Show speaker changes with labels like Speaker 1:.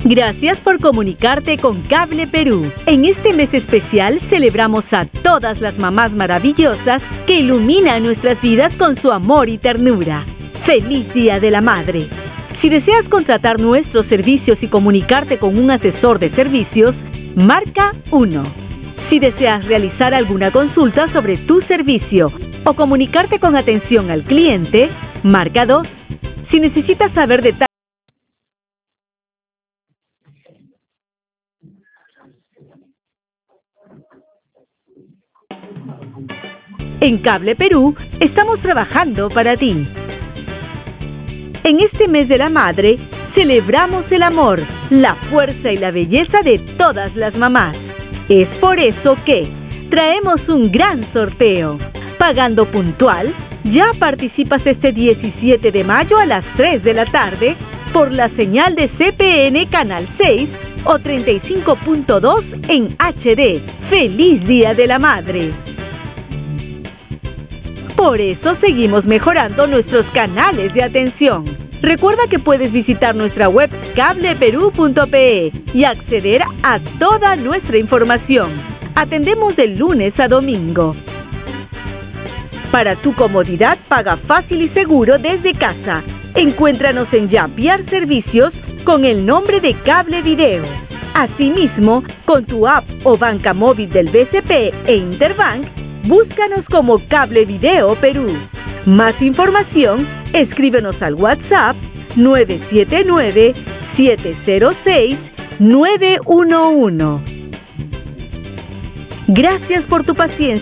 Speaker 1: Gracias por comunicarte con Cable Perú. En este mes especial celebramos a todas las mamás maravillosas que iluminan nuestras vidas con su amor y ternura. ¡Feliz Día de la Madre! Si deseas contratar nuestros servicios y comunicarte con un asesor de servicios, marca 1. Si deseas realizar alguna consulta sobre tu servicio o comunicarte con atención al cliente, marca 2. Si necesitas saber detalles en Cable Perú, estamos trabajando para ti. En este mes de la madre, celebramos el amor, la fuerza y la belleza de todas las mamás. Es por eso que traemos un gran sorteo. Pagando puntual, ya participas este 17 de mayo a las 3 de la tarde por la señal de CPN Canal 6 o 35.2 en HD. ¡Feliz Día de la Madre! Por eso seguimos mejorando nuestros canales de atención. Recuerda que puedes visitar nuestra web cableperú.pe y acceder a toda nuestra información. Atendemos de lunes a domingo. Para tu comodidad, paga fácil y seguro desde casa. Encuéntranos en Yapiar Servicios con el nombre de Cable Video. Asimismo, con tu app o banca móvil del BCP e Interbank, búscanos como Cable Video Perú. Más información, escríbenos al WhatsApp 979-706-911. Gracias por tu paciencia.